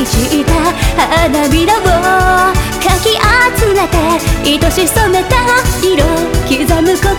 い散った花びらをかき集めて愛し染めた色刻む心、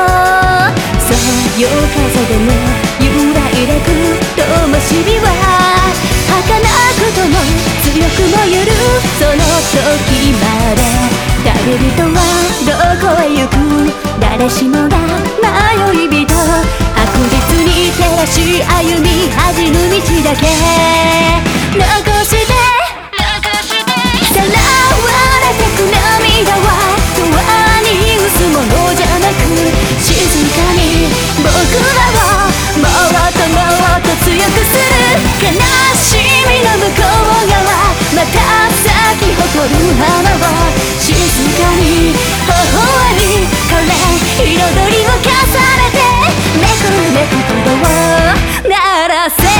そうよ風でも揺らいでく灯火は儚くとも強く燃えるその時まで。旅人はどこへ行く、誰しもが迷い人、白日に照らし歩み恥ぬ道だけ残してさらわれてく涙は永遠に薄ものじゃなく、静かに僕らをもっともっと強くする。悲しみの向こう側また咲き誇る花を静かに微笑みこれ彩りを重ねてめくるめく鼓動を鳴らせ。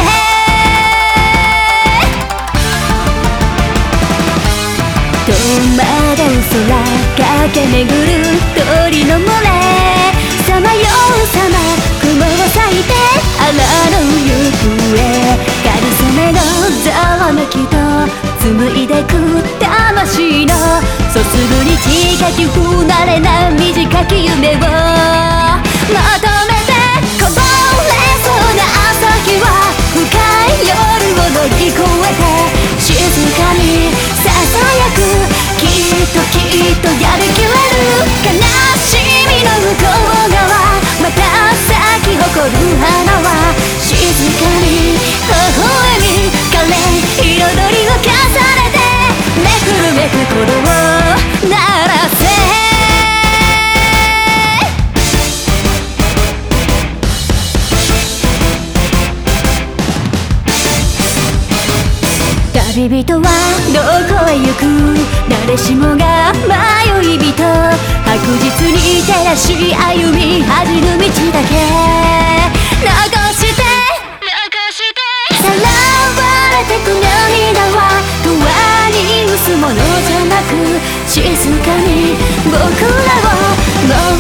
戸惑う空駆け巡る鳥の群れ、さまようさま雲を裂いてあらぬ行方、かりそめのざわめきと紡いでく魂のそするに近き不慣れな短き夢を求めてこぼれそうな朝日は深い夜を乗り越えて静かにささやく、きっとやりきれる。悲しみの向こう側また咲き誇る花は静かに微笑み可憐彩りを重ねてめくるめく鼓動を鳴らせ。旅人はどこへ行く、誰しもが迷い人、白日に照らし歩み恥じる道だけ残してさらわれてく涙は永遠に薄ものじゃなく、静かに僕らをも